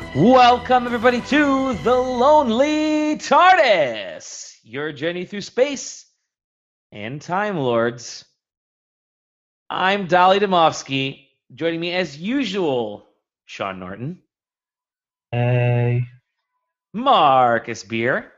Welcome, everybody, to The Lonely TARDIS, your journey through space and Time Lords. I'm Dolly Demovsky. Joining me, as usual, Sean Norton, Hey. Marcus Beer,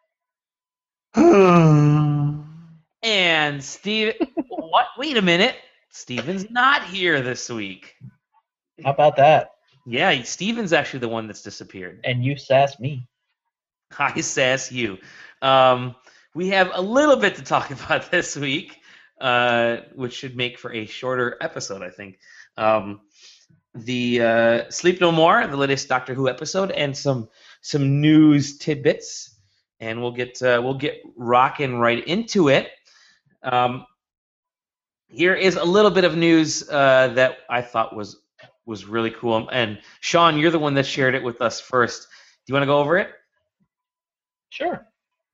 How and Steve. What? Wait a minute. Steven's not here this week. about that? Yeah, Steven's actually the one that's disappeared. And you sass me. Hi, sass you. Um, we have a little bit to talk about this week, which should make for a shorter episode, I think. The Sleep No More, the latest Doctor Who episode, and some news tidbits, and we'll get rocking right into it. Um, Here is a little bit of news that I thought was really cool, and Sean, you're the one that shared it with us first. Do you want to go over it? Sure.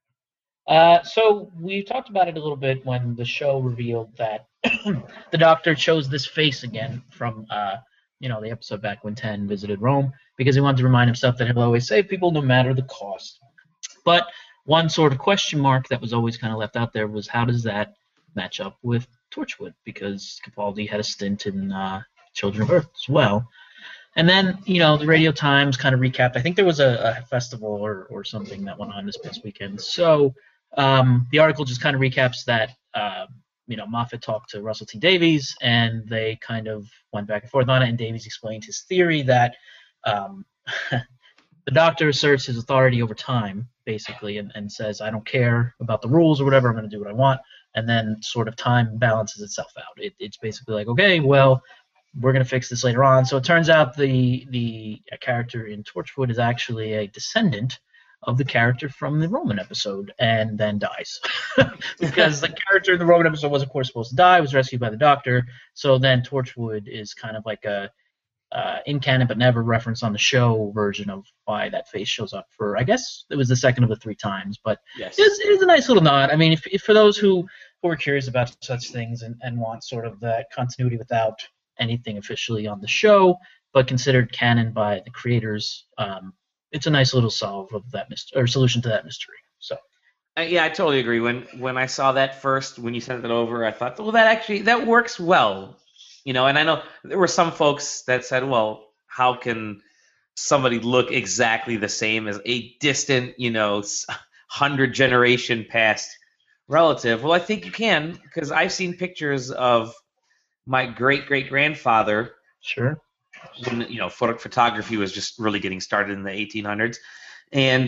So we talked about it a little bit when the show revealed that the Doctor chose this face again from, the episode back when Ten visited Rome because he wanted to remind himself that he'll always save people no matter the cost. But one sort of question mark that was always kind of left out there was how does that match up with Torchwood? Because Capaldi had a stint in Children of Earth as well. And then, the Radio Times kind of recapped. I think there was a festival or something that went on this past weekend. So the article just kind of recaps that, Moffat talked to Russell T Davies, and they kind of went back and forth on it. And Davies explained his theory that um, the Doctor asserts his authority over time, basically, and says, I don't care about the rules or whatever, I'm going to do what I want. And then sort of time balances itself out. It's basically like, okay, well, we're going to fix this later on. So it turns out the character in Torchwood is actually a descendant of the character from the Roman episode and then dies. Because the character in the Roman episode was, of course, supposed to die, was rescued by the Doctor. So then Torchwood is kind of like a in canon but never referenced on the show version of why that face shows up for, I guess it was the second of the three times. But Yes. it's a nice little nod. I mean, if for those who are curious about such things and want sort of that continuity without anything officially on the show, but considered canon by the creators, it's a nice little solve of that or solution to that mystery. So Yeah, I totally agree. When I saw that first, when you sent it over, I thought, well, that works well, And I know there were some folks that said, well, how can somebody look exactly the same as a distant, 100 generation past relative? Well, I think you can because I've seen pictures of my great great grandfather sure. when photography was just really getting started in the 1800s, and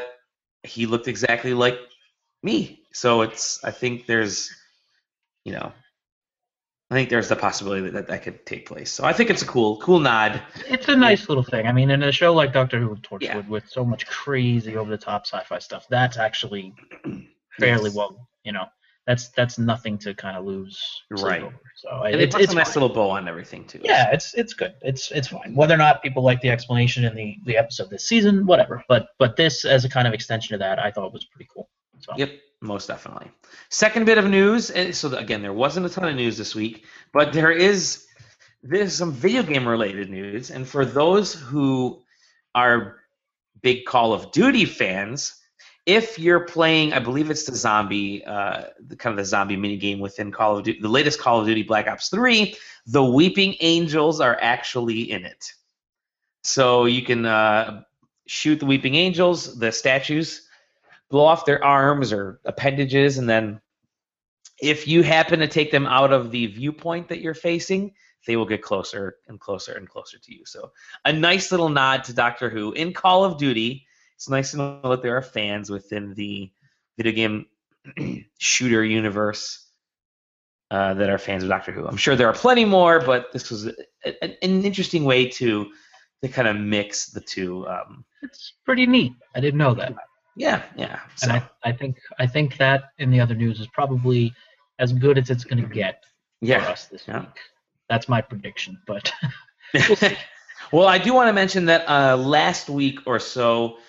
he looked exactly like me. So I think there's you know I think there's the possibility that could take place. So I think it's a cool nod. It's a And nice little thing. I mean, in a show like Doctor Who and yeah, Torchwood with so much crazy over the top sci-fi stuff, that's actually fairly yes, well, that's nothing to kind of lose sleep right. over. So And they put it's some nice fine. little bow on everything too. Yeah, it's good. It's fine. Whether or not people like the explanation in the episode this season, whatever. But this as a kind of extension of that, I thought was pretty cool. So Yep, most definitely. Second bit of news. So again, there wasn't a ton of news this week, but there's some video game related news, and for those who are big Call of Duty fans, if you're playing, I believe it's the zombie, the zombie mini game within Call of Duty, the latest Call of Duty Black Ops 3, the Weeping Angels are actually in it. So you can shoot the Weeping Angels, the statues, blow off their arms or appendages, and then if you happen to take them out of the viewpoint that you're facing, they will get closer and closer and closer to you. So a nice little nod to Doctor Who in Call of Duty. It's nice to know that there are fans within the video game shooter universe that are fans of Doctor Who. I'm sure there are plenty more, but this was an interesting way to kind of mix the two. it's pretty neat. I didn't know that. Yeah. And So I think that in the other news is probably as good as it's going to get for yeah, us this yeah. week. That's my prediction, but we'll see. Well, I do want to mention that last week or so,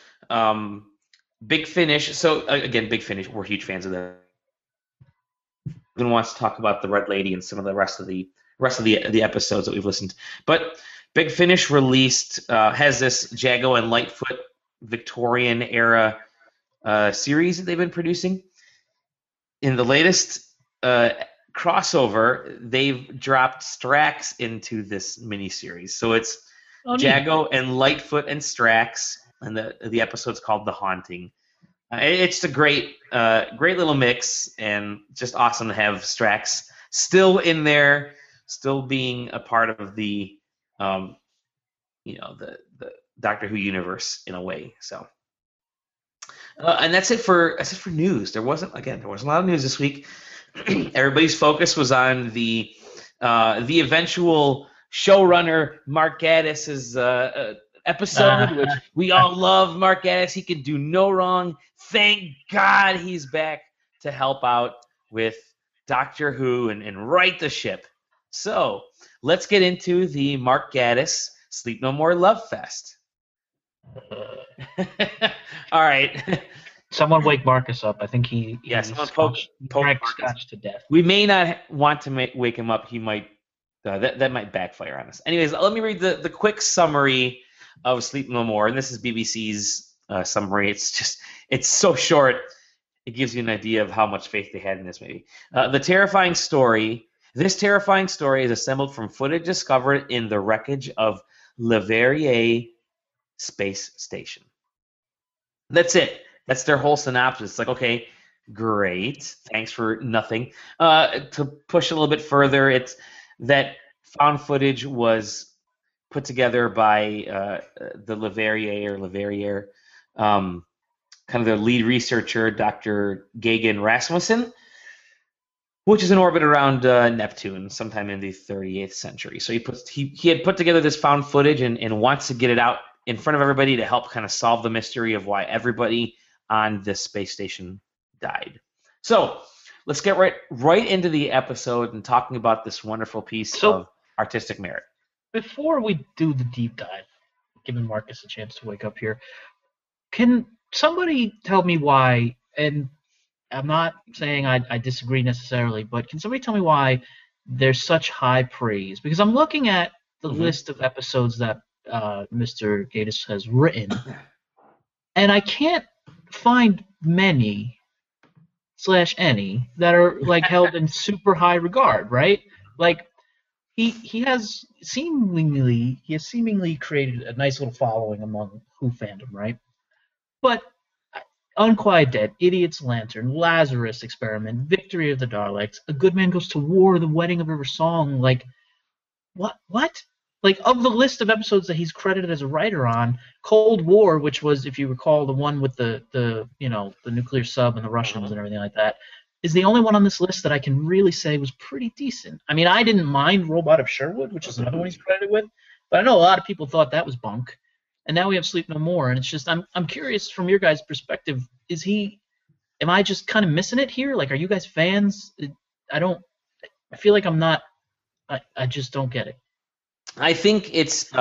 Big Finish. So again, Big Finish. We're huge fans of them. Everyone wants to talk about the Red Lady and some of the rest of the episodes that we've listened. But Big Finish released has this Jago and Lightfoot Victorian era series that they've been producing. In the latest crossover, they've dropped Strax into this miniseries. So it's Jago and Lightfoot and Strax, and the episode's called The Haunting. It's a great little mix, and just awesome to have Strax still in there, still being a part of the the Doctor Who universe in a way. So, and that's it for news. There wasn't a lot of news this week. Everybody's focus was on the eventual showrunner Mark Gaddis's episode, which we all love. Mark Gaddis, he can do no wrong. Thank God he's back to help out with Doctor Who and right the ship. So let's get into the Mark Gaddis Sleep No More Love Fest. All right. Someone wake Marcus up. I think he someone poke Scotch to death. We may not want to wake him up. He might that might backfire on us. Anyways, let me read the quick summary of Sleep No More, and this is BBC's summary. It's so short. It gives you an idea of how much faith they had in this movie. This terrifying story is assembled from footage discovered in the wreckage of Le Verrier Space Station. That's it. That's their whole synopsis. It's like, okay, great. Thanks for nothing. To push a little bit further, it's that found footage was put together by the Le Verrier, kind of the lead researcher, Dr. Gagan Rasmussen, which is in orbit around Neptune sometime in the 38th century. So he had put together this found footage and wants to get it out in front of everybody to help kind of solve the mystery of why everybody on this space station died. So let's get right into the episode and talking about this wonderful piece of artistic merit. Before we do the deep dive, giving Marcus a chance to wake up here, can somebody tell me why, and I'm not saying I disagree necessarily, but can somebody tell me why there's such high praise? Because I'm looking at the list of episodes that Mr. Gaddis has written, and I can't find many / any that are like held in super high regard, right? Like he has seemingly created a nice little following among Who fandom, right? But Unquiet Dead, Idiot's Lantern, Lazarus Experiment, Victory of the Daleks, A Good Man Goes to War, The Wedding of River Song, like what? Like, of the list of episodes that he's credited as a writer on, Cold War, which was, if you recall, the one with the nuclear sub and the Russians and everything like that, is the only one on this list that I can really say was pretty decent. I mean, I didn't mind Robot of Sherwood, which is another one he's credited with, but I know a lot of people thought that was bunk. And now we have Sleep No More, and it's just I'm curious from your guys' perspective, am I just kind of missing it here? Like, are you guys fans? I feel like I'm not. I just don't get it. I think it's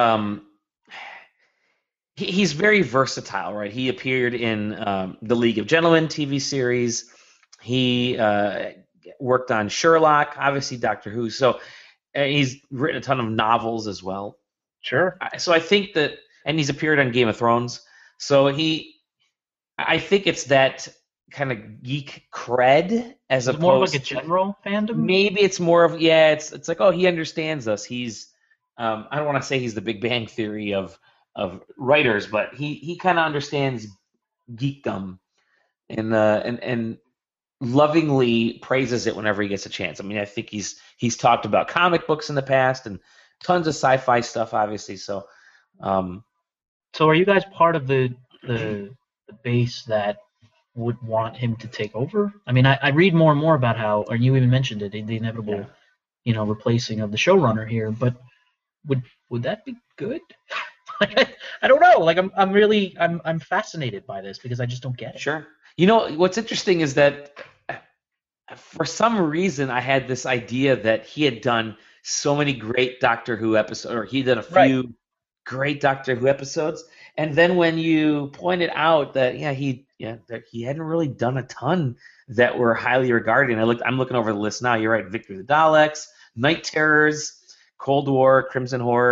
he's very versatile, right? He appeared in the League of Gentlemen TV series. He worked on Sherlock, obviously Doctor Who. So he's written a ton of novels as well. Sure. So I think that, and he's appeared on Game of Thrones. So I think it's that kind of geek cred as opposed more like a general fandom. Maybe it's more of it's like, oh, he understands us. He's I don't want to say he's the Big Bang Theory of writers, but he kind of understands geekdom and lovingly praises it whenever he gets a chance. I mean, I think he's talked about comic books in the past and tons of sci-fi stuff, obviously. So are you guys part of the base that would want him to take over? I mean, I read more and more about how, or you even mentioned it, the inevitable, replacing of the showrunner here. But would that be good? Like, I don't know. Like, I'm fascinated by this because I just don't get it. Sure. You know, what's interesting is that for some reason I had this idea that he had done so many great Doctor Who episodes, or he did a few great Doctor Who episodes, and then when you pointed out that he hadn't really done a ton that were highly regarded, and I'm looking over the list now. You're right, Victory of the Daleks, Night Terrors, Cold War, Crimson Horror,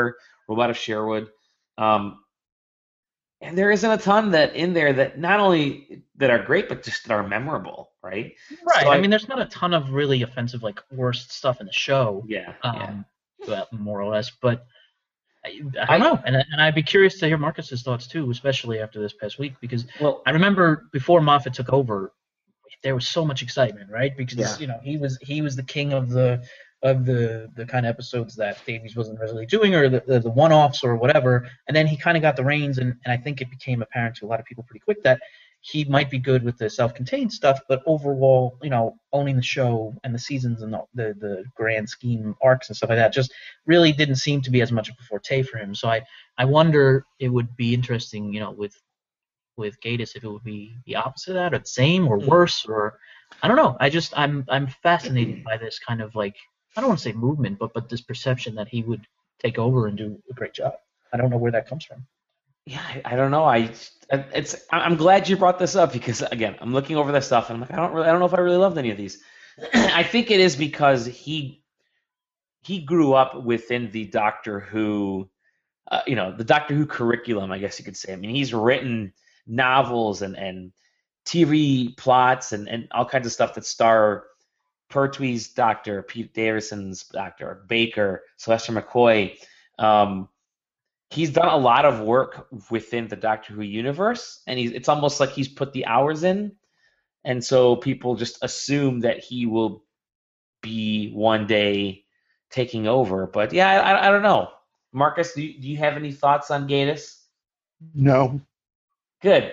Robot of Sherwood. Um, and there isn't a ton that in there that not only that are great, but just that are memorable, right? So Right. I mean, there's not a ton of really offensive, like, worst stuff in the show, yeah, yeah. well, more or less. But I don't I know, and I'd be curious to hear Marcus's thoughts too, especially after this past week, because well, I remember before Moffat took over, there was so much excitement, right? yeah. Because he was the king of the kind of episodes that Davies wasn't really doing, or the one-offs or whatever. And then he kind of got the reins, and I think it became apparent to a lot of people pretty quick that he might be good with the self-contained stuff, but overall, owning the show and the seasons and the grand scheme arcs and stuff like that just really didn't seem to be as much of a forte for him. So I wonder, it would be interesting, with Gatiss, if it would be the opposite of that, or the same, or worse, or I don't know. I'm fascinated by this kind of, like, I don't want to say movement, but this perception that he would take over and do a great job. I don't know where that comes from. Yeah, I don't know. I'm glad you brought this up because again, I'm looking over this stuff and I'm like, I don't know if I really loved any of these. I think it is because he grew up within the Doctor Who, the Doctor Who curriculum, I guess you could say. I mean, he's written novels and TV plots and all kinds of stuff that star Pertwee's Doctor, Pete Davidson's Doctor, Baker, Sylvester McCoy. He's done a lot of work within the Doctor Who universe, and it's almost like he's put the hours in, and so people just assume that he will be one day taking over. But yeah, I don't know. Marcus, do you have any thoughts on Gatiss? No. Good.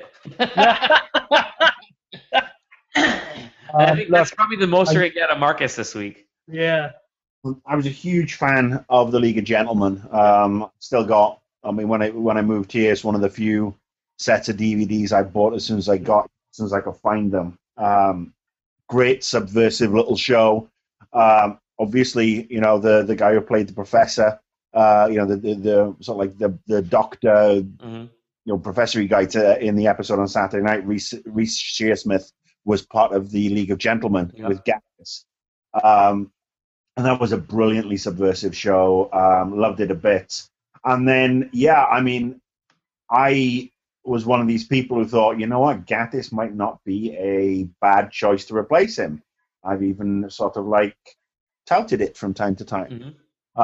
I think that's probably the most you're gonna get out of Marcus this week. Yeah. I was a huge fan of the League of Gentlemen. Still got. I mean, when I moved here, it's one of the few sets of DVDs I bought as soon as I could find them. Great subversive little show. Obviously, the guy who played the professor. The sort of like the doctor, professory guy in the episode on Saturday night. Reese Shearsmith was part of the League of Gentlemen with Gatiss. And that was a brilliantly subversive show. Loved it a bit. And then, I mean, I was one of these people who thought, you know what, Gatiss might not be a bad choice to replace him. I've even sort of like touted it from time to time.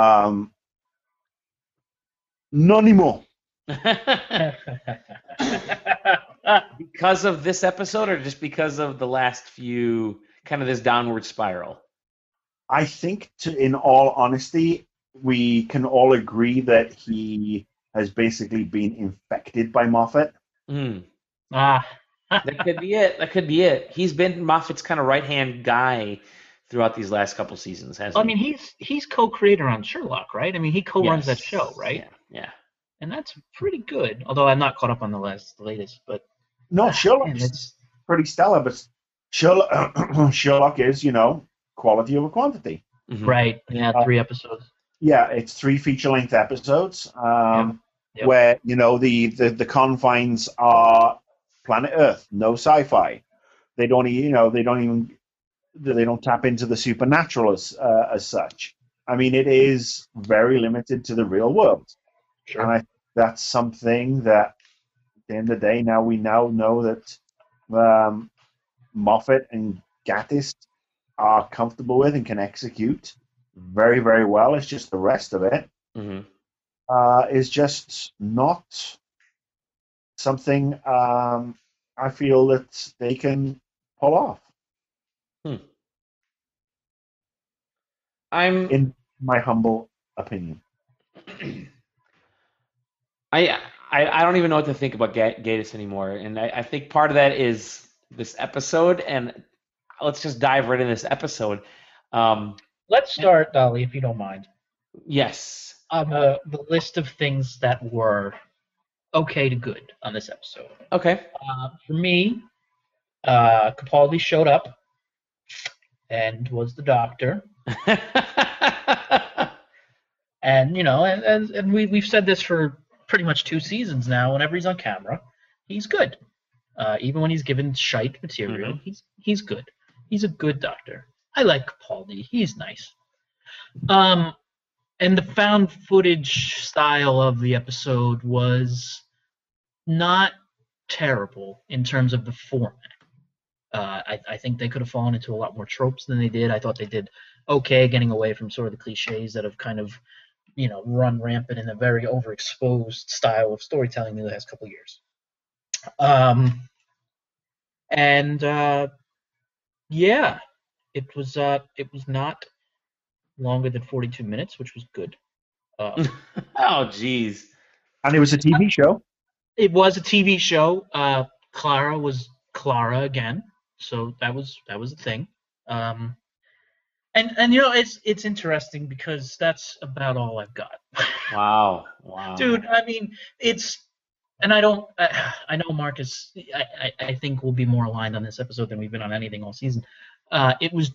Not anymore. Because of this episode, or just because of the last few, kind of this downward spiral? I think, in all honesty, we can all agree that he has basically been infected by Moffat. That could be it. He's been Moffat's kind of right-hand guy throughout these last couple seasons, hasn't he? I mean, he's co-creator on Sherlock, right? I mean, he co-runs that show, right? Yeah. And that's pretty good. Although I'm not caught up on the latest, but no, Sherlock's pretty stellar. But Sherlock is, quality over quantity. Right. Yeah, 3 episodes. Yeah, it's 3 feature-length episodes where the confines are planet Earth, no sci-fi. They don't tap into the supernatural as such. I mean, it is very limited to the real world. Sure. And I think that's something that, at the end of the day, we now know that Moffat and Gatiss are comfortable with and can execute very, very well. It's just the rest of it is just not something I feel that they can pull off. In my humble opinion. I don't even know what to think about Gatiss anymore, and I think part of that is this episode, and let's just dive right into this episode. Let's start, Dolly, if you don't mind. Yes. The list of things that were okay to good on this episode. Okay. For me, Capaldi showed up and was the Doctor. And and we've said this for pretty much 2 seasons now. Whenever he's on camera, he's good. Even when he's given shite material, he's good. He's a good Doctor. I like Capaldi. He's nice. And the found footage style of the episode was not terrible in terms of the format. I think they could have fallen into a lot more tropes than they did. I thought they did okay getting away from sort of the cliches that have kind of, run rampant in a very overexposed style of storytelling in the last couple of years. Yeah, it was not longer than 42 minutes, which was good. Oh, jeez. And it was a TV show. It was a TV show. Clara was Clara again, so that was a thing. And it's interesting because that's about all I've got. Wow. Dude, I mean, and I know Marcus, I think we'll be more aligned on this episode than we've been on anything all season. It was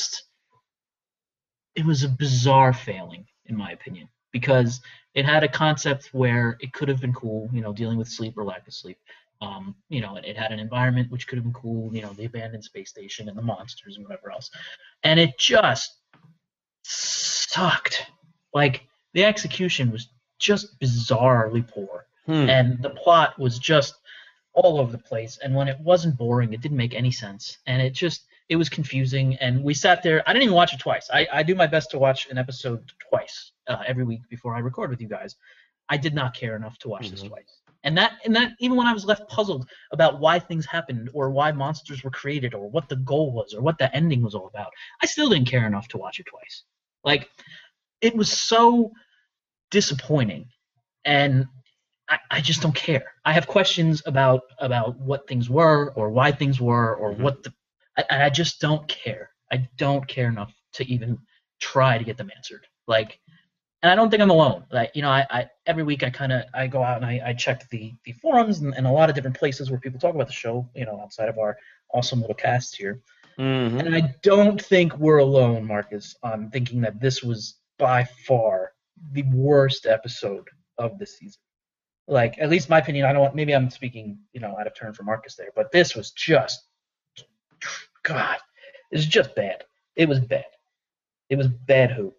a bizarre failing, in my opinion, because it had a concept where it could have been cool, dealing with sleep or lack of sleep. It had an environment which could have been cool, the abandoned space station and the monsters and whatever else. And it just sucked. Like, the execution was just bizarrely poor. And the plot was just all over the place. And when it wasn't boring, it didn't make any sense. And it was confusing. And we sat there. I didn't even watch it twice. I do my best to watch an episode twice every week before I record with you guys. I did not care enough to watch this twice. And that even when I was left puzzled about why things happened or why monsters were created or what the goal was or what the ending was all about, I still didn't care enough to watch it twice. Like, it was so disappointing, and I just don't care. I have questions about what things were or why things were or I just don't care. I don't care enough to even try to get them answered. Like, and I don't think I'm alone. Like, I every week I go out and I check the forums and a lot of different places where people talk about the show, outside of our awesome little cast here. Mm-hmm. And I don't think we're alone, Marcus, on thinking that this was by far the worst episode of the season. Like, at least my opinion, maybe I'm speaking, out of turn for Marcus there, but this was just, God, it was just bad. It was bad. It was bad hoop.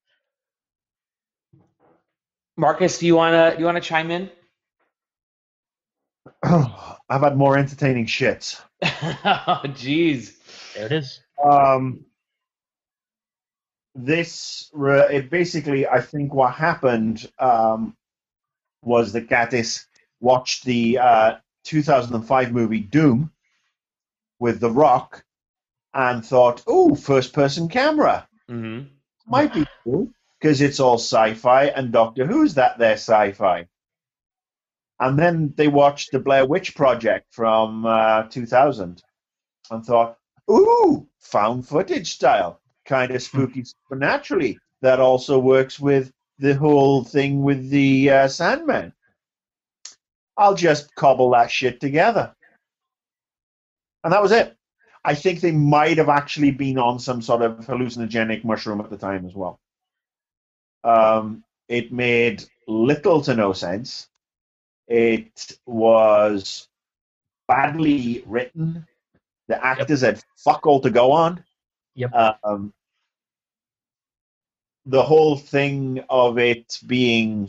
Marcus, do you wanna chime in? I've had more entertaining shit. Oh, jeez. There it is. It basically, I think what happened was that Gaddis watched the 2005 movie Doom with The Rock and thought, "Oh, first-person camera might be cool because it's all sci-fi and Doctor Who's that there sci-fi." And then they watched the Blair Witch Project from 2000 and thought, "Ooh, found footage style, kind of spooky supernaturally. That also works with the whole thing with the Sandman. I'll just cobble that shit together." And that was it. I think they might have actually been on some sort of hallucinogenic mushroom at the time as well. It made little to no sense. It was badly written. The actors had fuck all to go on. Yep. The whole thing of it being,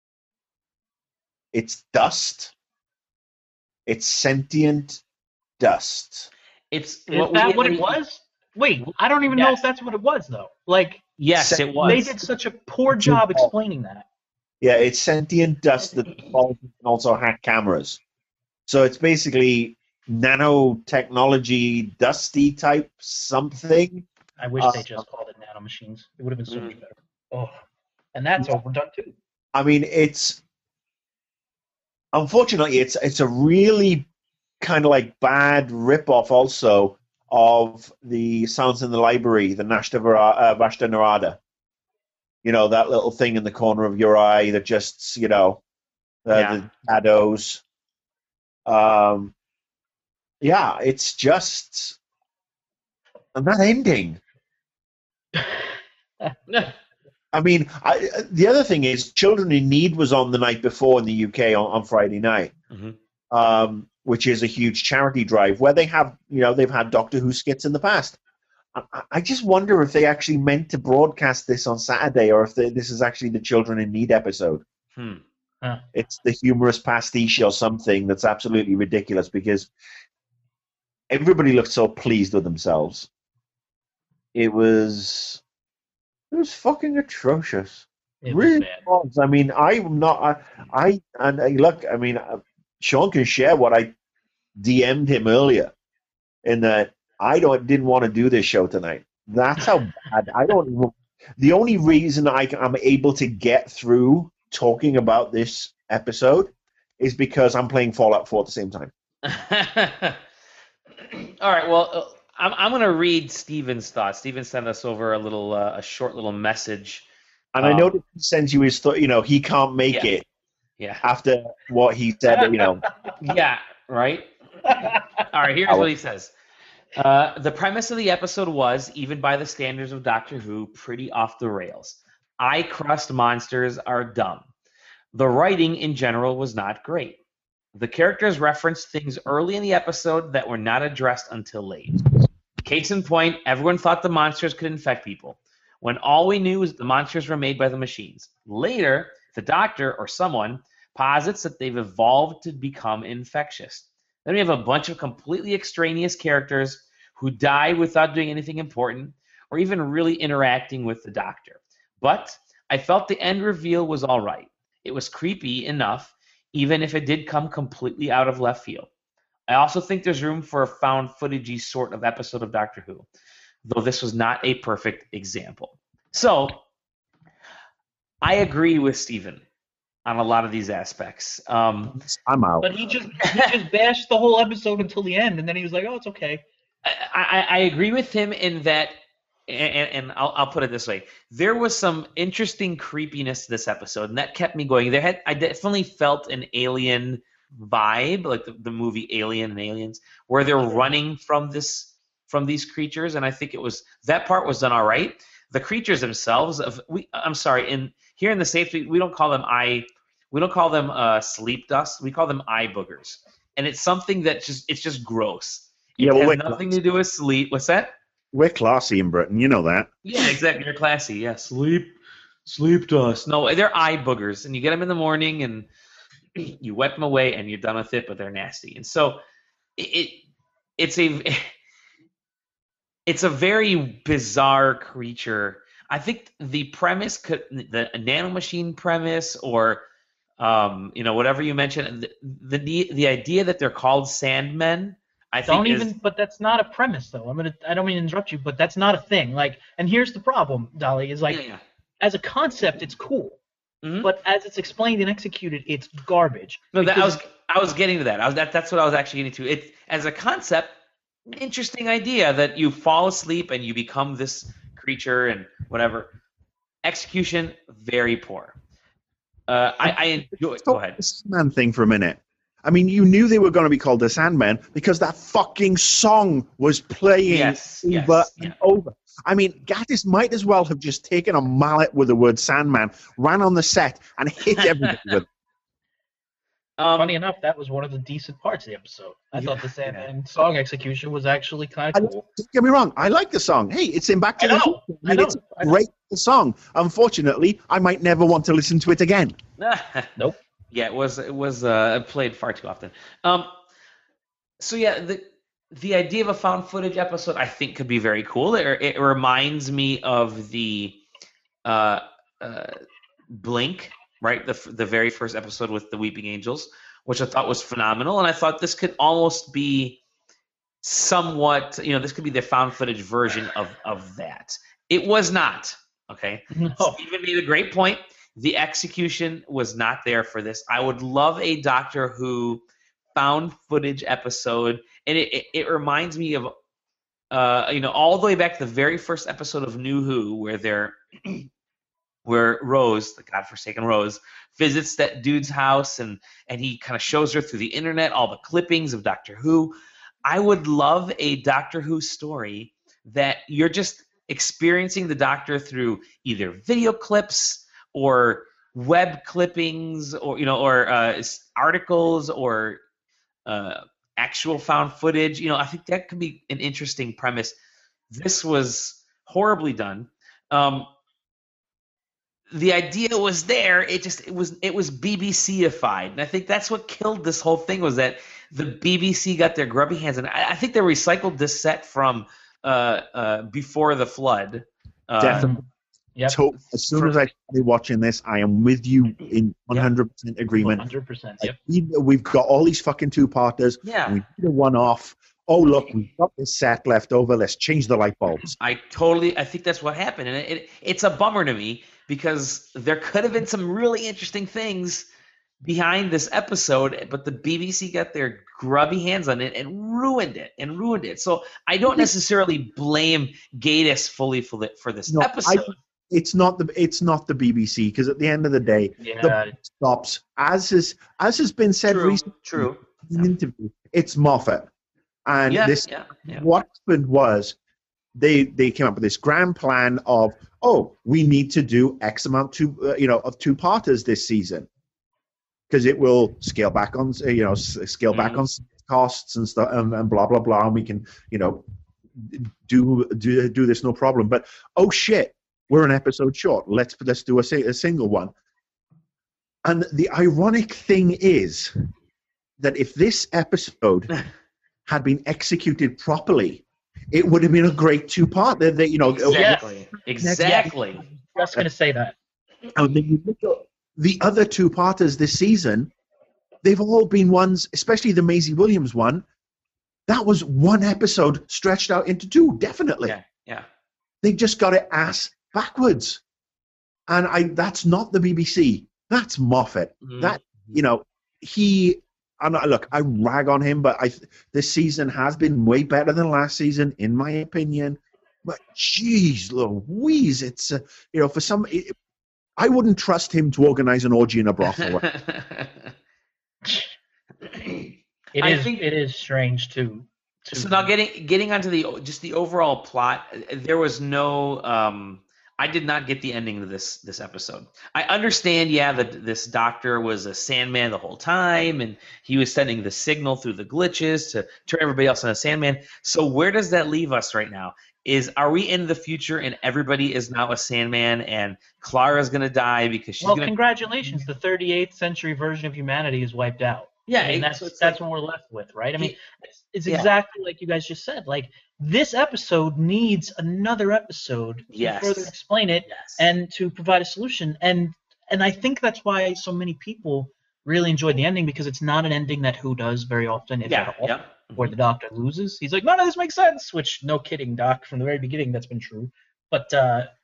it's dust. It's sentient dust. Is that what it was? Wait, I don't even know if that's what it was, though. Like, yes, it was. They did such a poor job explaining that. Yeah, it's sentient dust that can also hack cameras. So it's basically nanotechnology, dusty type something. I wish they just called it nanomachines. It would have been so much better. Oh, and that's overdone too. I mean, unfortunately, it's a really kind of like bad rip-off also of the Sounds in the Library, the Vashta Narada. That little thing in the corner of your eye that just, the shadows. It's just, and that ending. I mean, the other thing is Children in Need was on the night before in the UK on Friday night, which is a huge charity drive where they have, they've had Doctor Who skits in the past. I just wonder if they actually meant to broadcast this on Saturday, or if this is actually the Children in Need episode. Hmm. It's the humorous pastiche or something that's absolutely ridiculous because everybody looked so pleased with themselves. It was fucking atrocious. It was Really bad. was. I mean, I'm not. Look. I mean, Sean can share what I DM'd him earlier, in that I didn't want to do this show tonight. That's how bad. I don't even. The only reason I'm able to get through talking about this episode is because I'm playing Fallout 4 at the same time. All right. Well, I'm going to read Steven's thoughts. Steven sent us over a short little message. And I know that he sends you his thought. He can't make it. Yeah. After what he said. Yeah. Right. All right. Here's what he says. The premise of the episode was, even by the standards of Doctor Who, pretty off the rails. Eye crust monsters are dumb. The writing in general was not great. The characters referenced things early in the episode that were not addressed until late. Case in point, everyone thought the monsters could infect people, when all we knew was the monsters were made by the machines. Later, the Doctor or someone posits that they've evolved to become infectious. Then we have a bunch of completely extraneous characters who die without doing anything important or even really interacting with the Doctor. But I felt the end reveal was all right. It was creepy enough, even if it did come completely out of left field. I also think there's room for a found footagey sort of episode of Doctor Who, though this was not a perfect example. So, I agree with Steven on a lot of these aspects. I'm out. But he just bashed the whole episode until the end, and then he was like, "Oh, it's okay." I agree with him in that, and I'll put it this way: there was some interesting creepiness to this episode, and that kept me going. I definitely felt an Alien vibe, like the movie Alien and Aliens, where they're running from these creatures, and I think that part was done all right. The creatures themselves, here in the safety, we don't call them sleep dust. We call them eye boogers, and it's something that it's just gross. It has nothing to do with sleep. What's that? We're classy in Britain, you know that. Yeah, exactly. You're classy. Yeah, sleep dust. No, they're eye boogers, and you get them in the morning, and you wipe them away, and you're done with it. But they're nasty, and so it's a very bizarre creature. I think the premise the nanomachine premise, or whatever you mentioned, the idea that they're called Sandmen. But that's not a premise, though. I don't mean to interrupt you, but that's not a thing. Like, and here's the problem, Dolly, is like, as a concept, it's cool, but as it's explained and executed, it's garbage. No, I was getting to that. That's what I was actually getting to. It as a concept, interesting idea that you fall asleep and you become this creature and whatever. Execution, very poor. I enjoy. Go ahead. The Sandman thing for a minute. I mean, you knew they were going to be called the Sandmen because that fucking song was playing over and over. I mean, Gatiss might as well have just taken a mallet with the word Sandman, ran on the set, and hit everybody with it. Funny enough, that was one of the decent parts of the episode. I thought the Sandman song execution was actually kind of cool. Don't get me wrong, I like the song. Hey, it's in Back to the Future. It's a great song. Unfortunately, I might never want to listen to it again. Nope. Yeah, it was played far too often. So yeah, the idea of a found footage episode I think could be very cool. It reminds me of the Blink, right? The very first episode with the Weeping Angels, which I thought was phenomenal, and I thought this could almost be somewhat, this could be the found footage version of that. It was not. Okay, no. Steven made a great point. The execution was not there for this. I would love a Doctor Who found footage episode, and it reminds me of all the way back to the very first episode of New Who, where Rose, the godforsaken Rose, visits that dude's house, and he kind of shows her through the internet all the clippings of Doctor Who. I would love a Doctor Who story that you're just experiencing the Doctor through either video clips or web clippings, or articles, or actual found footage. I think that could be an interesting premise This was horribly done. The idea was there. It was BBC-ified, and I think that's what killed this whole thing, was that the BBC got their grubby hands, and I think they recycled this set from Before the Flood. Definitely. Yep. So as soon as I started watching this, I am with you in 100% agreement. 100%. Yep. We've got all these fucking two-parters. Yeah. We need a one-off. Oh, look, we've got this set left over. Let's change the light bulbs. I think that's what happened, and it's a bummer to me, because there could have been some really interesting things behind this episode, but the BBC got their grubby hands on it and ruined it. So I don't necessarily blame Gatiss fully for this episode. It's not the BBC, because at the end of the day, the stops, as has been said recently in an interview, it's Moffat. And what happened was they came up with this grand plan of, we need to do X amount of two-parters this season, because it will scale back on back on costs and stuff, and blah blah blah, and we can do this no problem. But oh shit, we're an episode short. Let's do a single one. And the ironic thing is that if this episode had been executed properly, it would have been a great two-part. Exactly. I was going to say that. And then you look at the other two-parters this season, they've all been ones, especially the Maisie Williams one, that was one episode stretched out into two, definitely. Yeah. They just got it ass backwards. And that's not the BBC. That's Moffat. Look, I rag on him, but this season has been way better than last season, in my opinion. But geez Louise, it's for some, I wouldn't trust him to organize an orgy in a brothel. It is strange too. So now getting onto the overall plot, there was no. I did not get the ending of this episode. I understand, that this doctor was a Sandman the whole time, and he was sending the signal through the glitches to turn everybody else into a Sandman. So where does that leave us right now? Are we in the future and everybody is now a Sandman, and Clara's going to die because she's congratulations, the 38th century version of humanity is wiped out. Yeah, I mean, that's what we're left with, right? I mean, it's exactly like you guys just said. Like, this episode needs another episode to further explain it and to provide a solution. And I think that's why so many people really enjoyed the ending, because it's not an ending that Who does very often, if at all, where the Doctor loses. He's like, none of this makes sense, which, no kidding, Doc, from the very beginning that's been true. But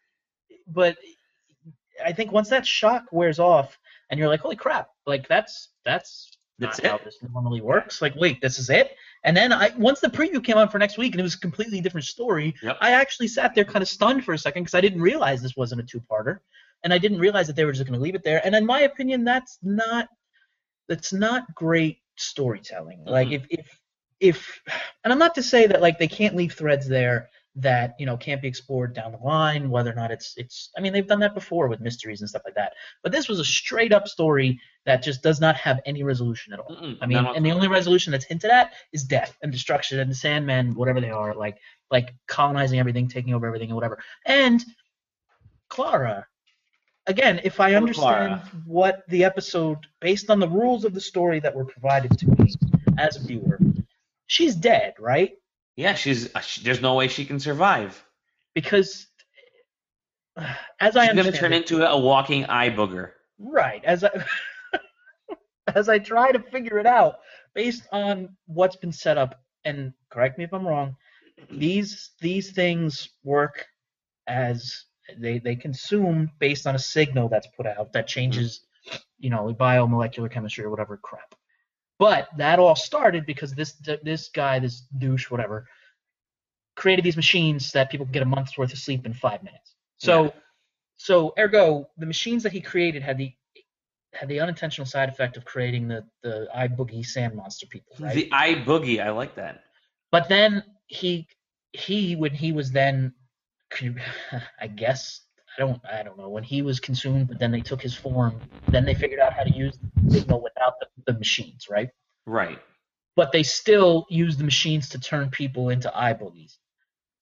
I think once that shock wears off and you're like, holy crap, like that's not how this normally works. Like, wait, this is it? And then once the preview came out for next week and it was a completely different story, I actually sat there kind of stunned for a second, because I didn't realize this wasn't a two-parter, and I didn't realize that they were just going to leave it there. And in my opinion, that's not great storytelling. Mm-hmm. Like if and I'm not to say that like they can't leave threads there that can't be explored down the line, whether or not it's I mean, they've done that before with mysteries and stuff like that, but this was a straight up story that just does not have any resolution at all. I mean, and the only resolution that's hinted at is death and destruction and the Sandman, whatever they are, like colonizing everything, taking over everything and whatever. And Clara, again, if I understand what the episode, based on the rules of the story that were provided to me as a viewer, she's dead, right? Yeah, there's no way she can survive. Because, as I understand, she's going to turn into a walking eye booger. Right. As I try to figure it out, based on what's been set up, and correct me if I'm wrong, these things work as they consume based on a signal that's put out that changes, biomolecular chemistry or whatever crap. But that all started because this guy, this douche, whatever, created these machines that people can get a month's worth of sleep in 5 minutes. So ergo, the machines that he created had the unintentional side effect of creating the eye boogie sand monster people. Right? The eye boogie, I like that. But then he when he was then, I guess, I don't know, when he was consumed, but then they took his form, then they figured out how to use the signal without the machines, right? Right. But they still use the machines to turn people into eye boogies.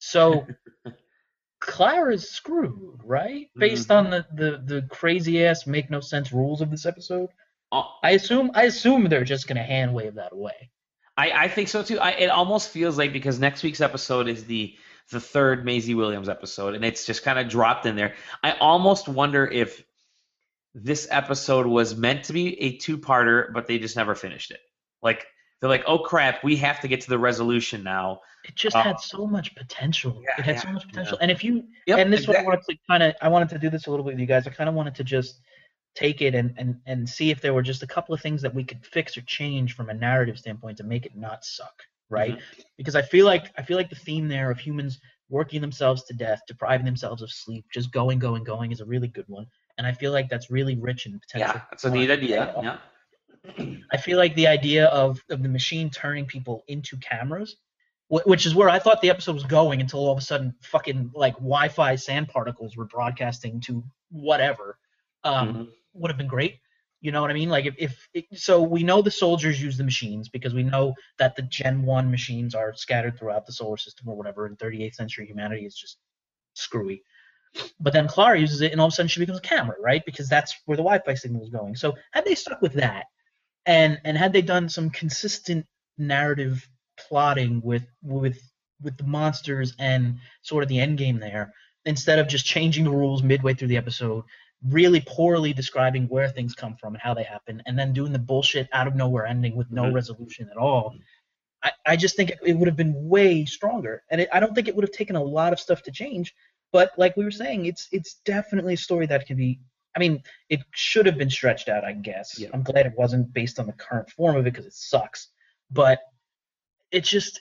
So Clara's screwed, right? Based on the crazy ass make no sense rules of this episode. I assume they're just gonna hand wave that away. I think so too. It almost feels like, because next week's episode is the third Maisie Williams episode, and it's just kind of dropped in there. I almost wonder if this episode was meant to be a two-parter, but they just never finished it. Like, they're like, oh crap, we have to get to the resolution now. It just had so much potential. Yeah, it had so much potential. Yeah. And if you Yep, and this exactly. one I wanted to do this a little bit with you guys. I kind of wanted to just take it and see if there were just a couple of things that we could fix or change from a narrative standpoint to make it not suck, right? Mm-hmm. Because I feel like the theme there of humans working themselves to death, depriving themselves of sleep, just going is a really good one. And I feel like that's really rich in potential. Yeah, that's a neat idea. Yeah. I feel like the idea of the machine turning people into cameras, which is where I thought the episode was going until all of a sudden fucking like Wi-Fi sand particles were broadcasting to whatever, would have been great. You know what I mean? Like so we know the soldiers use the machines because we know that the Gen 1 machines are scattered throughout the solar system or whatever, and 38th century humanity is just screwy. But then Clara uses it and all of a sudden she becomes a camera, right? Because that's where the Wi-Fi signal is going. So had they stuck with that, and had they done some consistent narrative plotting with the monsters and sort of the end game there, instead of just changing the rules midway through the episode, really poorly describing where things come from and how they happen, and then doing the bullshit out of nowhere ending with no resolution at all, I just think it would have been way stronger. And I don't think it would have taken a lot of stuff to change. But like we were saying, it's definitely a story that could be. I mean, it should have been stretched out, I guess. Yeah. I'm glad it wasn't based on the current form of it because it sucks. But it's just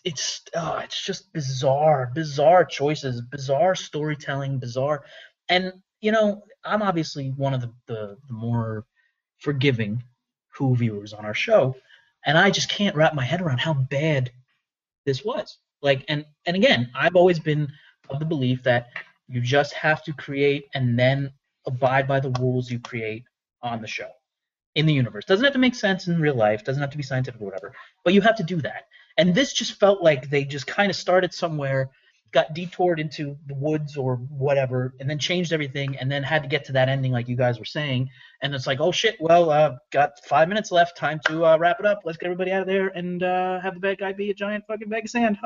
bizarre choices, bizarre storytelling, bizarre. And you know, I'm obviously one of the more forgiving Who viewers on our show, and I just can't wrap my head around how bad this was. Like, and again, I've always been of the belief that you just have to create and then abide by the rules you create on the show, in the universe. Doesn't have to make sense in real life, doesn't have to be scientific or whatever, but you have to do that. And this just felt like they just kind of started somewhere, got detoured into the woods or whatever, and then changed everything, and then had to get to that ending like you guys were saying. And it's like, oh shit, well, got 5 minutes left, time to wrap it up. Let's get everybody out of there and have the bad guy be a giant fucking bag of sand.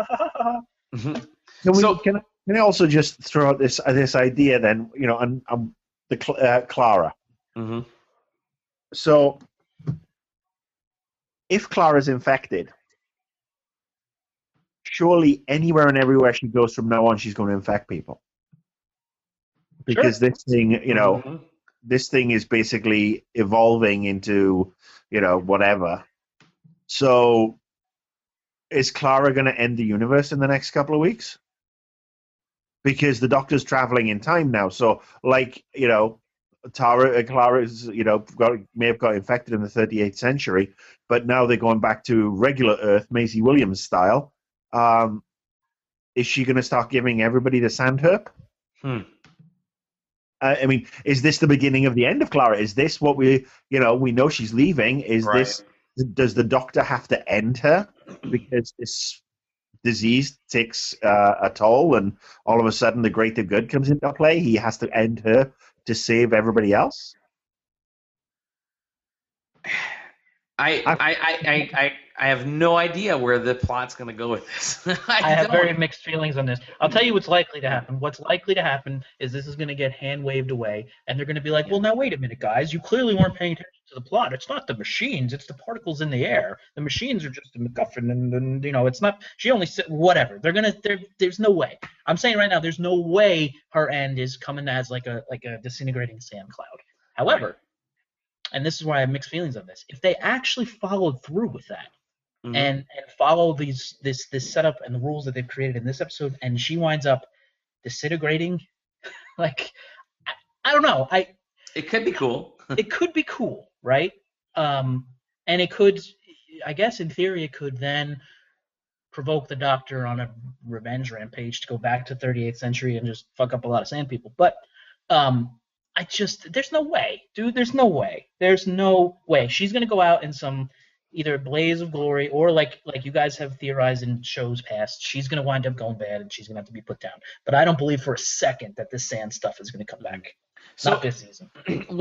Can I also just throw out this idea then, you know, on the Clara. Mm-hmm. So if Clara's infected, surely anywhere and everywhere she goes from now on, she's going to infect people. Because this thing, you know, this thing is basically evolving into, you know, whatever. So is Clara going to end the universe in the next couple of weeks? Because the Doctor's traveling in time now. So, like, you know, Clara's, you know, may have got infected in the 38th century, but now they're going back to regular Earth, Maisie Williams style. Is she going to start giving everybody the sand herp? I mean, is this the beginning of the end of Clara? Is this what we know she's leaving? Does the Doctor have to end her because this disease takes a toll, and all of a sudden the greater good comes into play? He has to end her to save everybody else. I have no idea where the plot's going to go with this. I have very mixed feelings on this. I'll tell you what's likely to happen. What's likely to happen is this is going to get hand-waved away, and they're going to be like, well, now wait a minute, guys. You clearly weren't paying attention to the plot. It's not the machines. It's the particles in the air. The machines are just a MacGuffin, and you know, it's not – she only – whatever. There's no way. I'm saying right now there's no way her end is coming as like a disintegrating sand cloud. However – and this is why I have mixed feelings on this. If they actually followed through with that and follow this setup and the rules that they've created in this episode, and she winds up disintegrating, like, I don't know. It could be cool. It could be cool, right? And it could, I guess in theory, it could then provoke the Doctor on a revenge rampage to go back to 38th century and just fuck up a lot of sand people. But there's no way, dude. There's no way. She's going to go out in some either a blaze of glory or like you guys have theorized in shows past, she's gonna wind up going bad and she's gonna have to be put down. But I don't believe for a second that this sand stuff is gonna come back. So Not this season.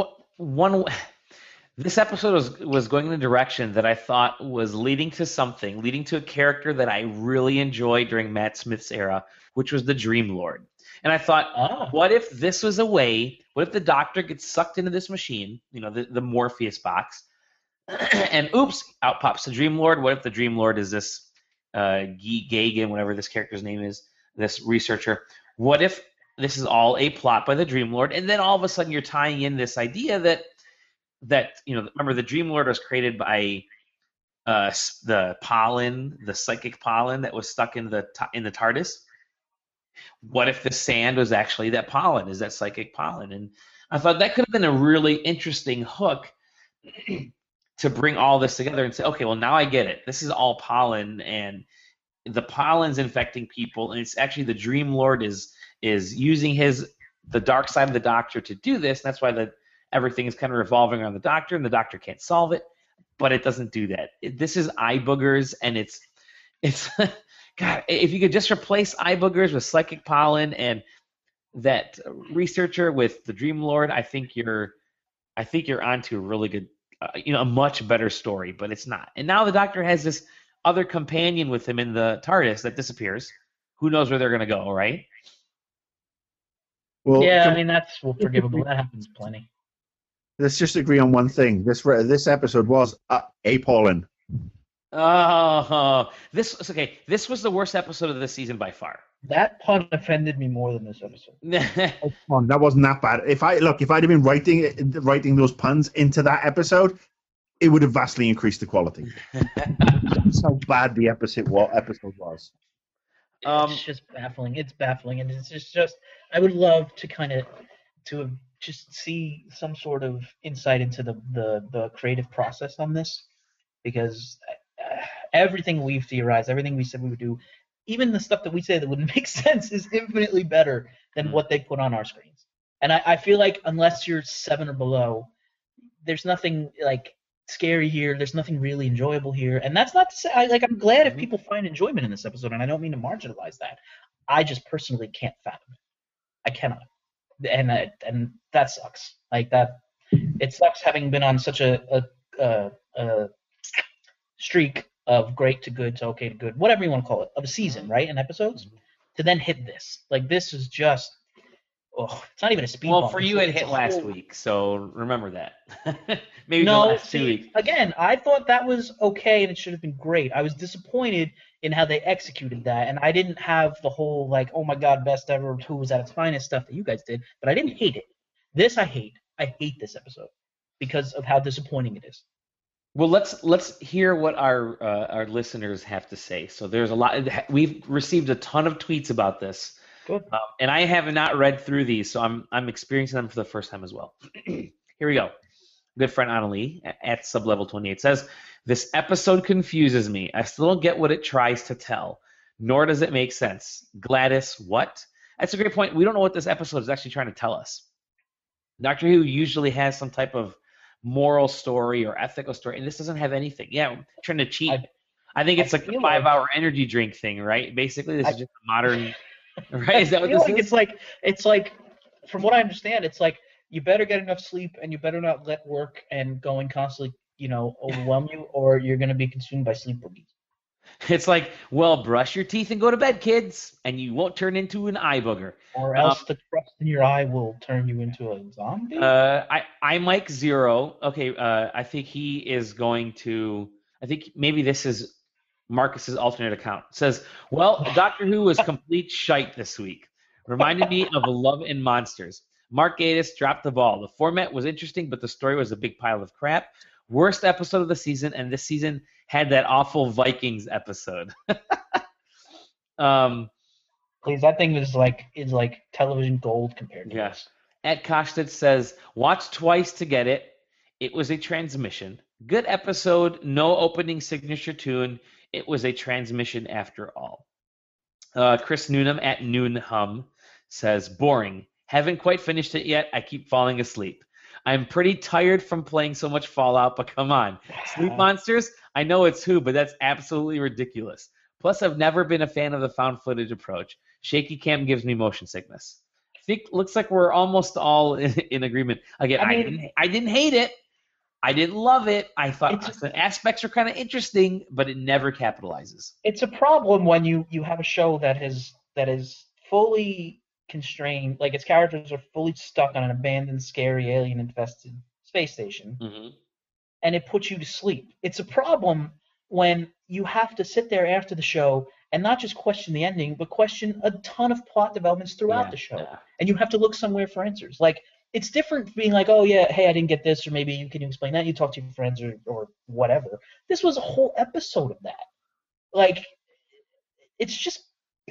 This episode was going in a direction that I thought was leading to a character that I really enjoyed during Matt Smith's era, which was the Dream Lord. And I thought, what if this was a way? What if the Doctor gets sucked into this machine, the Morpheus box, and oops, out pops the Dream Lord? What if the Dream Lord is this Gagan, whatever this character's name is, this researcher? What if this is all a plot by the Dream Lord, and then all of a sudden you're tying in this idea that remember the Dream Lord was created by the pollen, the psychic pollen that was stuck in the TARDIS. What if the sand was actually that pollen? Is that psychic pollen? And I thought that could have been a really interesting hook to bring all this together and say, okay, well now I get it. This is all pollen, and the pollen's infecting people, and it's actually the Dream Lord is using the dark side of the Doctor to do this. And that's why everything is kind of revolving around the Doctor, and the Doctor can't solve it, but it doesn't do that. This is eye boogers, and it's God, if you could just replace eye boogers with psychic pollen and that researcher with the Dream Lord, I think you're onto a really good, a much better story, but it's not. And now the Doctor has this other companion with him in the TARDIS that disappears. Who knows where they're going to go, right? Well, yeah, I mean, that's forgivable. That happens plenty. Let's just agree on one thing. This episode was appalling. Oh, this okay. This was the worst episode of this season by far. That pun offended me more than this episode. That wasn't that bad. If I'd have been writing those puns into that episode, it would have vastly increased the quality. That's how bad the episode was. It's just baffling. It's baffling, and it's just I would love to just see some sort of insight into the creative process on this, because everything we've theorized, everything we said we would do, even the stuff that we say that wouldn't make sense, is infinitely better than what they put on our screens. And I feel like unless you're 7 or below, there's nothing like scary here. There's nothing really enjoyable here. And that's not to say I'm glad if people find enjoyment in this episode, and I don't mean to marginalize that. I just personally can't fathom it. I cannot. And that sucks. Like that, it sucks having been on such a streak of great to good to okay to good, whatever you want to call it, of a season, right? In episodes, to then hit this. Like this is just, it's not even a speed bump. Well, for you, it hit last week, so remember that. Maybe no, the last 2 weeks. Again, I thought that was okay and it should have been great. I was disappointed in how they executed that, and I didn't have the whole like, oh my god, best ever, who was at its finest stuff that you guys did, but I didn't hate it. This I hate. I hate this episode because of how disappointing it is. Well, let's hear what our listeners have to say. So there's a lot. We've received a ton of tweets about this. Good. And I have not read through these, so I'm experiencing them for the first time as well. Here we go. Good friend Annalie at sublevel28 says, "This episode confuses me. I still don't get what it tries to tell, nor does it make sense." Gladys, what? That's a great point. We don't know what this episode is actually trying to tell us. Doctor Who usually has some type of moral story or ethical story, and this doesn't have anything. Yeah, trying to cheat. I think it's like the 5-hour energy drink thing, right? Basically, this is just a modern. Right? Is that what this is? It's like, from what I understand, it's like you better get enough sleep and you better not let work and going constantly, overwhelm you, or you're going to be consumed by sleep boogies. It's like, well, brush your teeth and go to bed, kids, and you won't turn into an eye booger. Or else the crust in your eye will turn you into a zombie? I Mike Zero. Okay, I think he is going to. I think maybe this is Marcus's alternate account. It says, well, Doctor Who was complete shite this week. Reminded me of Love and Monsters. Mark Gatiss dropped the ball. The format was interesting, but the story was a big pile of crap. Worst episode of the season, and this season had that awful Vikings episode. Please, that thing is like television gold compared to this. Ed Kostic says, watch twice to get it. It was a transmission. Good episode, no opening signature tune. It was a transmission after all. Chris Noonan at Noonhum says, boring. Haven't quite finished it yet. I keep falling asleep. I'm pretty tired from playing so much Fallout, but come on. Sleep monsters? I know it's who, but that's absolutely ridiculous. Plus, I've never been a fan of the found footage approach. Shaky cam gives me motion sickness. I think looks like we're almost all in agreement. Again, I didn't hate it. I didn't love it. I thought the aspects are kind of interesting, but it never capitalizes. It's a problem when you have a show that is fully constrained, like its characters are fully stuck on an abandoned, scary, alien-infested space station, and it puts you to sleep. It's a problem when you have to sit there after the show and not just question the ending, but question a ton of plot developments throughout the show, and you have to look somewhere for answers. Like, it's different being like, oh yeah, hey, I didn't get this, or maybe you can explain that. You talk to your friends or whatever. This was a whole episode of that. Like, it's just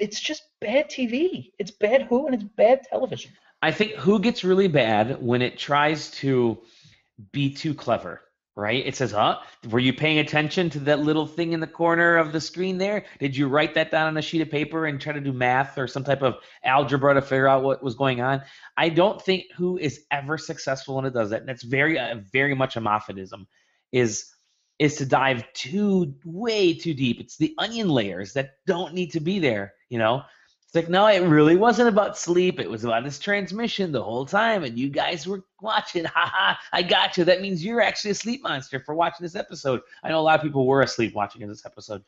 bad TV. It's bad Who, and it's bad television. I think Who gets really bad when it tries to be too clever, right? It says, were you paying attention to that little thing in the corner of the screen there? Did you write that down on a sheet of paper and try to do math or some type of algebra to figure out what was going on? I don't think Who is ever successful when it does that. And that's very much a Moffatism, is to dive way too deep. It's the onion layers that don't need to be there, you know? It's like, no, it really wasn't about sleep. It was about this transmission the whole time, and you guys were watching. I got you. That means you're actually a sleep monster for watching this episode. I know a lot of people were asleep watching this episode.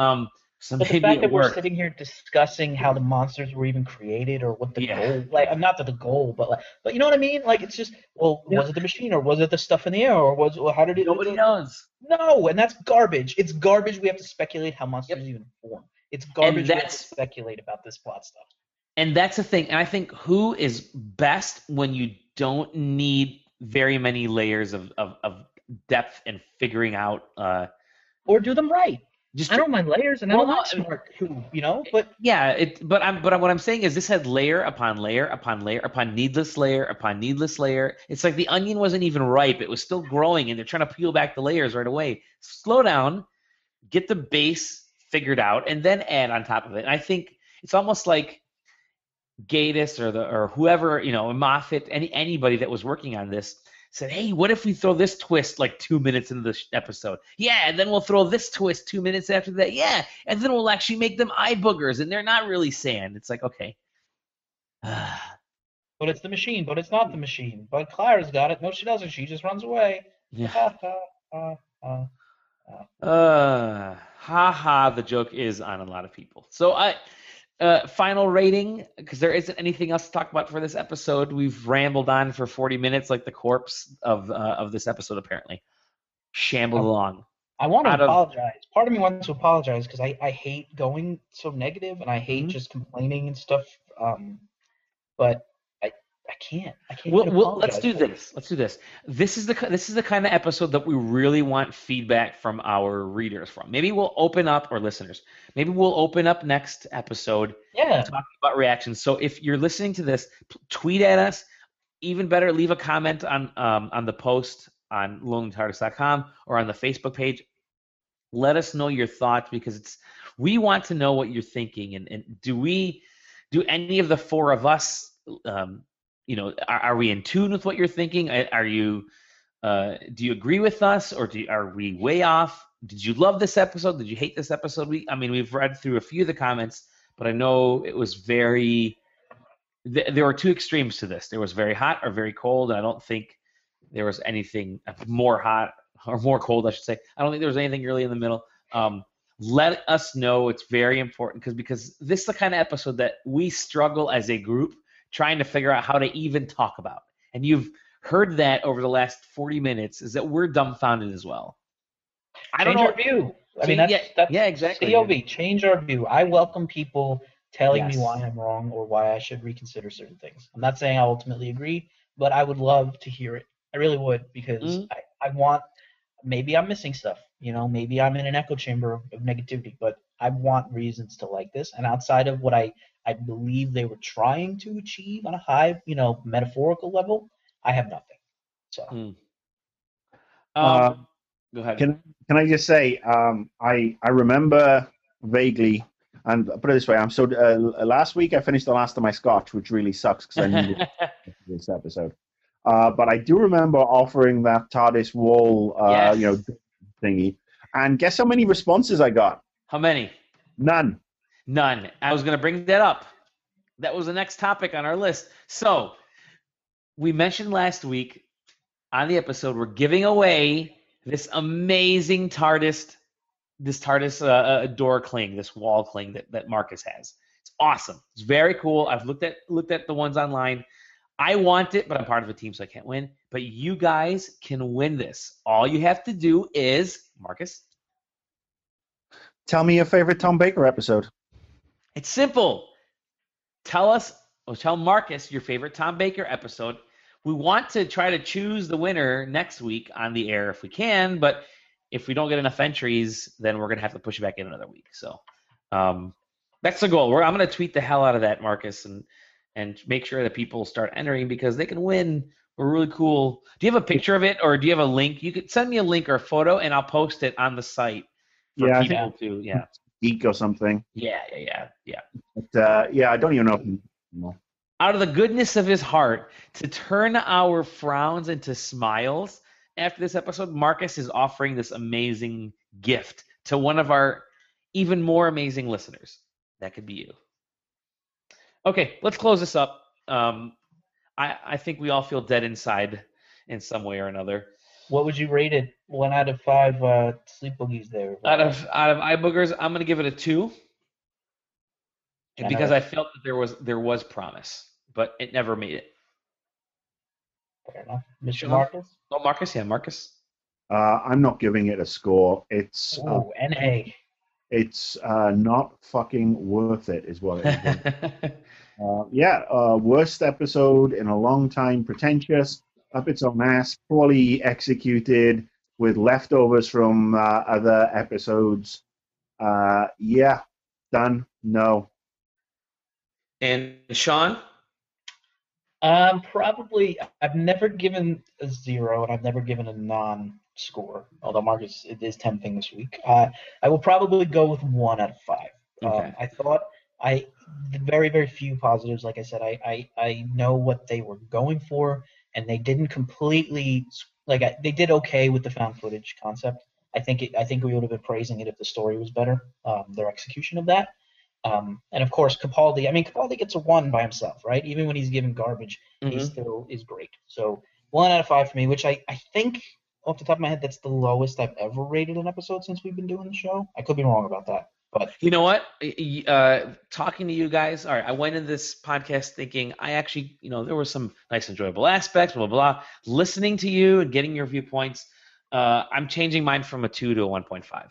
So but the fact that we're sitting here discussing how the monsters were even created or what the goal, like, not that the goal, but you know what I mean? Like, it's just, was it the machine, or was it the stuff in the air, or how did it? Nobody knows. No, and that's garbage. It's garbage. We have to speculate how monsters even form. It's garbage. We have to speculate about this plot stuff. And that's the thing. And I think Who is best when you don't need very many layers of depth and figuring out. Or do them right. I don't mind layers, and I don't like smart Who, you know. But but what I'm saying is this had layer upon layer upon layer upon needless layer upon needless layer. It's like the onion wasn't even ripe; it was still growing, and they're trying to peel back the layers right away. Slow down, get the base figured out, and then add on top of it. And I think it's almost like Gatiss or whoever, you know, Moffat, anybody that was working on this said, hey, what if we throw this twist like 2 minutes into the episode? Yeah, and then we'll throw this twist 2 minutes after that. Yeah, and then we'll actually make them eye boogers, and they're not really sand. It's like, okay. But it's the machine, but it's not the machine. But Clara's got it. No, she doesn't. She just runs away. Yeah. The joke is on a lot of people. So final rating, because there isn't anything else to talk about for this episode. We've rambled on for 40 minutes like the corpse of this episode, apparently. Shambled along. I want to apologize. Part of me wants to apologize because I hate going so negative, and I hate just complaining and stuff. But I can't. Well, let's do this. This is the kind of episode that we really want feedback from our readers from. Maybe we'll open up, or listeners. Maybe we'll open up next episode. Yeah. Talking about reactions. So if you're listening to this, tweet at us. Even better, leave a comment on the post on lonelytardis.com or on the Facebook page. Let us know your thoughts, because we want to know what you're thinking, and do any of the four of us are we in tune with what you're thinking? Are you do you agree with us, or are we way off? Did you love this episode? Did you hate this episode? We've read through a few of the comments, but I know it was there were two extremes to this. There was very hot or very cold, and I don't think there was anything more hot or more cold, I should say. I don't think there was anything really in the middle. Let us know. It's very important because this is the kind of episode that we struggle as a group trying to figure out how to even talk about. And you've heard that over the last 40 minutes, is that we're dumbfounded as well. Change our view. That's exactly. COV, change our view. I welcome people telling me why I'm wrong or why I should reconsider certain things. I'm not saying I ultimately agree, but I would love to hear it. I really would, because I want, maybe I'm missing stuff. Maybe I'm in an echo chamber of negativity, but I want reasons to like this. And outside of what I believe they were trying to achieve on a high, metaphorical level, I have nothing. So, go ahead. Can I just say, I remember vaguely, and put it this way, last week I finished the last of my scotch, which really sucks because I needed this episode. but I do remember offering that TARDIS wall, Yes. thingy. And guess how many responses I got? How many? None. None. I was going to bring that up. That was the next topic on our list. So we mentioned last week on the episode we're giving away this amazing TARDIS, door cling, this wall cling that Marcus has. It's awesome. It's very cool. I've looked at the ones online. I want it, but I'm part of a team, so I can't win. But you guys can win this. All you have to do is, Marcus, Tell me your favorite Tom Baker episode. it's simple. Tell Marcus your favorite Tom Baker episode. We want to try to choose the winner next week on the air if we can, but if we don't get enough entries, then we're going to have to push it back in another week. So that's the goal. I'm going to tweet the hell out of that, Marcus, and make sure that people start entering because they can win. We're really cool. Do you have a picture of it or do you have a link? You could send me a link or a photo, and I'll post it on the site for people to, Geek or something. Yeah. But, I don't even know. If Out of the goodness of his heart, to turn our frowns into smiles after this episode, Marcus is offering this amazing gift to one of our even more amazing listeners. That could be you. Okay, let's close this up. I think we all feel dead inside in some way or another. What would you rate it? 1 out of 5 sleep boogies there. Out of eye boogers, I'm going to give it a 2. Because I felt that there was promise, but it never made it. Fair enough. Mr. Marcus? Oh, Marcus? Yeah, Marcus. I'm not giving it a score. It's NA. It's not fucking worth it, is what it is. Worst episode in a long time. Pretentious, up its own ass, poorly executed, with leftovers from other episodes. Done. No. And Sean? Probably, I've never given a 0, and I've never given a non-score, although Marcus, it is tempting this week. I will probably go with 1 out of 5. Okay. I thought very, very few positives. Like I said, I know what they were going for, and they didn't completely, they did okay with the found footage concept. I think we would have been praising it if the story was better, their execution of that. And of course, Capaldi. I mean, Capaldi gets a 1 by himself, right? Even when he's given garbage, he still is great. So 1 out of 5 for me, which I think, off the top of my head, that's the lowest I've ever rated an episode since we've been doing the show. I could be wrong about that, but you know what? Talking to you guys, all right. I went in this podcast thinking I actually, there were some nice, enjoyable aspects, blah blah blah. Listening to you and getting your viewpoints, I'm changing mine from a 2 to a 1.5.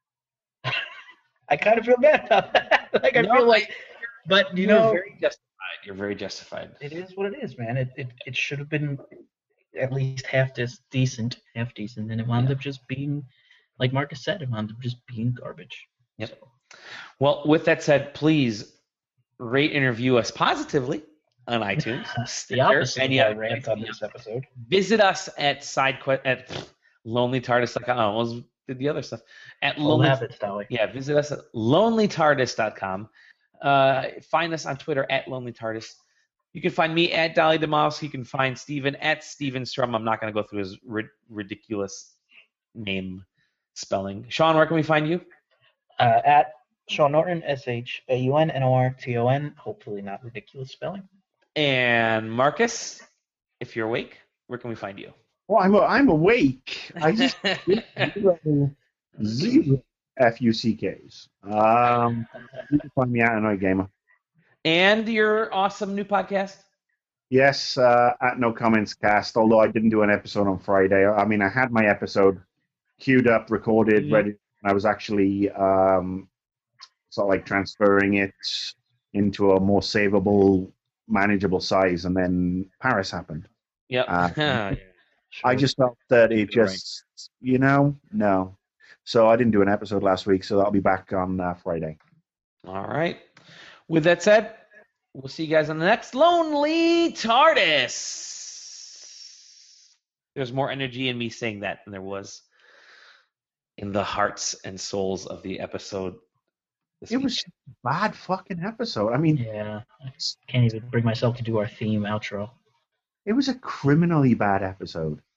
I kind of feel bad about that. But you're very justified. You're very justified. It is what it is, man. It should have been at least half decent, and it wound up just being, like Marcus said, it wound up just being garbage. Yep. So. Well, with that said, please rate and review us positively on iTunes. The opposite of my rant on this episode. Visit us at lonelytardis.com. I almost did the other stuff. Visit us at lonelytardis.com. Find us on Twitter at lonelytardis. You can find me at Dolly DeMoss. You can find Steven at Steven Strum. I'm not going to go through his ridiculous name spelling. Sean, where can we find you? At Sean Norton, ShaunNorton. Hopefully not ridiculous spelling. And Marcus, if you're awake, where can we find you? Well, I'm awake. I just zero FUCKs. You can find me at Annoyed Gamer. And your awesome new podcast? Yes, at No Comments Cast, although I didn't do an episode on Friday. I mean, I had my episode queued up, recorded, ready, and I was actually sort of like transferring it into a more savable, manageable size, and then Paris happened. Yep. I just felt that it just, no. So I didn't do an episode last week, so I'll be back on Friday. All right. With that said, we'll see you guys on the next Lonely TARDIS. There's more energy in me saying that than there was in the hearts and souls of the episode. It was a bad fucking episode. I mean, I can't even bring myself to do our theme outro. It was a criminally bad episode.